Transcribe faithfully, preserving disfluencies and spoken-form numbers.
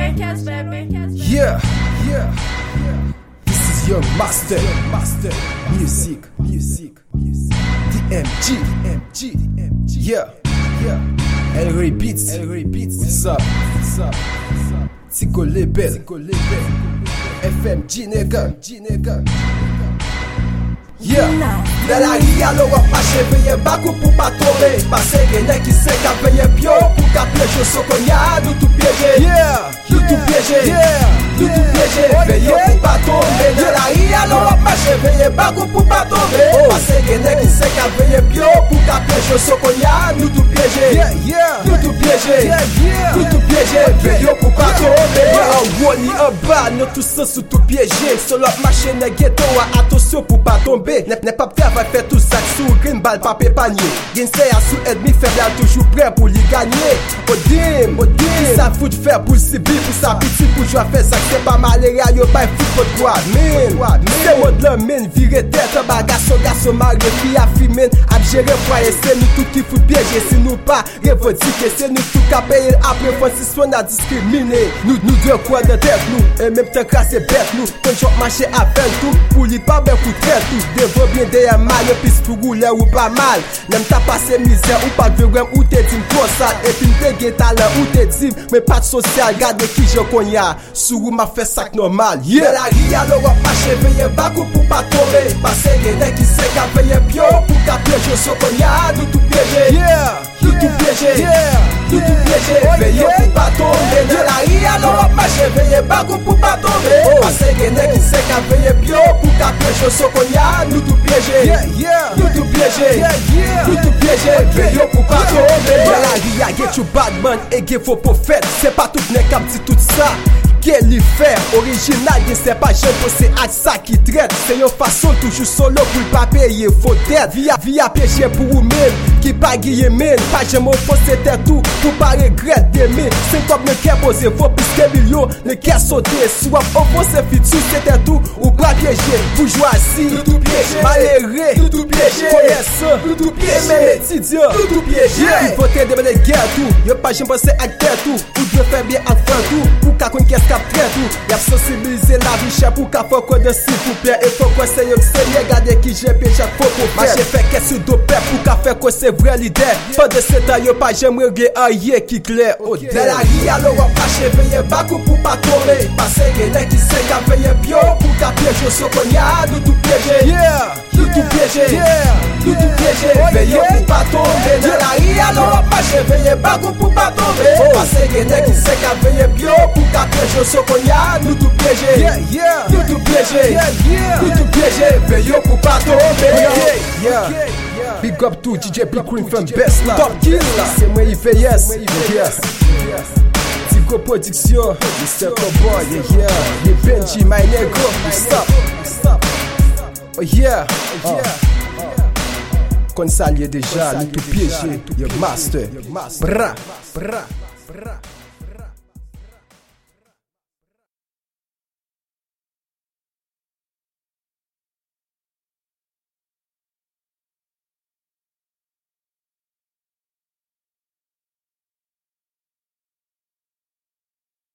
Yeah, yeah. This is your master, master. Music, music, music. D M G, D M G, D M G. Yeah, yeah. El Ray Beats, El Ray Beats. What's up, what's up, what's up? Tico Lebel, Tico Lebel. F M G nigga, G nigga. Yeah. De la ria lo wap mache veye bakou pou pa tombe. Pase genen ki se ka veye pyo pou ka plejo sokonya. Nou tou pyeje, Yeah, nou tou pyeje, yeah. nou tou pyeje, veye pou pa tombe. De la ria lo wap mache veye bakou pou pa tombe. Pase genen ki se ka veye pyo pou ka plejo sokonya. Nou tou pyeje, Yeah, yeah. nou tou pyeje, Yeah, yeah. nou tou pyeje, veye pou pa tombe. An woni an ba, nou tou sens sou tou pyeje. Solop mache ne geto a atosyo pou pa tombe. N'est pas prêt à faire tout ça sous green ball pas pépanier. Gain c'est à sous ennemi faible toujours prêt pour lui gagner. Odim, Odim, ça fout faire pour si bien pour sa petite pour jouer faire ça c'est pas mal les yo pas foot pour quoi. Min, c'est mode la min virer tête bagasso garçon marié qui a filmé a gérer foyer c'est nous tout qui fout piéger si nous pas revendiquer c'est nous tout qu'à payer après Francis on a discriminé. Nous nous deux quoi de tête nous et même temps casser bête nous quand je marcher avec tout pour lui pas ben coup très tout. Devo bien derrière mal, puis pour rouler ou pas mal. N'aime ta passer misère ou pas de vrai ou t'es dit trop sale. Et puis t'es talent ou t'es dit, mais pas de social. Gardez qui je connais. Sous ou m'a fait sac normal. De Yeah. la ria lo wap mache veye bakou pou pa tombe. Pase genen ki se ka veye pyo pou ka plejo sokonya. Nou tou pyeje, Yeah. nou tou pyeje, Yeah. nou tou pyeje, veye pou pa tombe. De la ria lo wap mache veye bakou pou pa tombe. Pase genen ki se ka veye pyo pou ka plejo sokonya. Nou tou pyeje, Yeah, yeah. nou tou pyeje, Yeah, yeah. nou tou pyeje, veye pou pa tombe. De la ria get you bad man et get faux prophète. C'est pas tout n'est qu'un petit tout ça. Qu'elle y fait original, c'est pas jeune pour c'est à ça qui traite. C'est une façon toujours solo pour pas payer faut tête. Via via péché pour vous-même qui pas guiller mine. Pas jamais c'était tout pour pas regretter d'aimer. C'est comme le cœur posé vaut plus que millions. Le cœur sauté soit au c'est futur c'était tout ou pas piégé. Vous jouez assis, Nou tou pyeje, malheureux, nou tou pyeje, connaissant, nou tou pyeje, même étudiant, nou tou pyeje. il faut t'aider dans les guerres tout. Y'a pas jamais pensé à terre tout. Ou Dieu fait bien à faire tout. Pour qu'à qu'on qu'est-ce qu'a fait tout. Y'a sensibiliser la vie chère pour qu'à faut qu'on de s'il vous plaît. Et faut qu'on sait que c'est regardez qui j'ai payé chaque fois pour faire. J'ai fait qu'est-ce que de paix pour qu'à faire que c'est vrai l'idée. Pas de cet aïe pas j'aime régler aïe qui clair. De la ria lo wap mache veye bakou pou pa tombe. Pase genen ki se ka veye pyo pou ka plejo sokonya. Nou tou pyeje, Yeah, nou tou pyeje, yeah. nou tou pyeje, veye pou pa tombe. De la ria lo wap mache veye bakou pou pa tombe. Pase genen ki se ka veye pyo pou ka plejo sokonya. Nou tou pyeje, Yeah, yeah. nou tou pyeje, Yeah, yeah. nou tou pyeje, veye pou pa tombe. Yeah, big up to D J Big Queen from Best là. Top Kill là. C'est moi il fait yes. Yes. Tico Production. mister Cowboy. Yeah, yeah. Yeah, Benji, my nigga. Stop. Stop. Oh yeah. Oh. Kon salye déjà. Nous tout piégé. Your master. Bra. Bra. Bra.